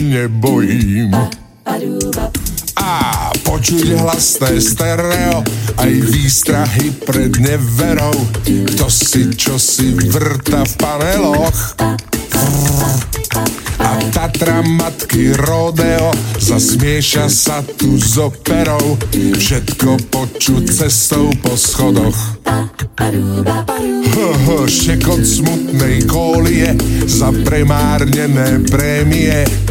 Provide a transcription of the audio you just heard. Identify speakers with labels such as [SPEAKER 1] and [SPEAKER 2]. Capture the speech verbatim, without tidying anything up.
[SPEAKER 1] nebojím. A počuť hlasné stereo, aj výstrahy pred neverou. Kto si čo si vrta v paneloch. A Tatra matky rodeo, zasmieša sa tu s operou. Všetko počuť cestou po schodoch. H, štekot smutnej kólie za premárnené prémie.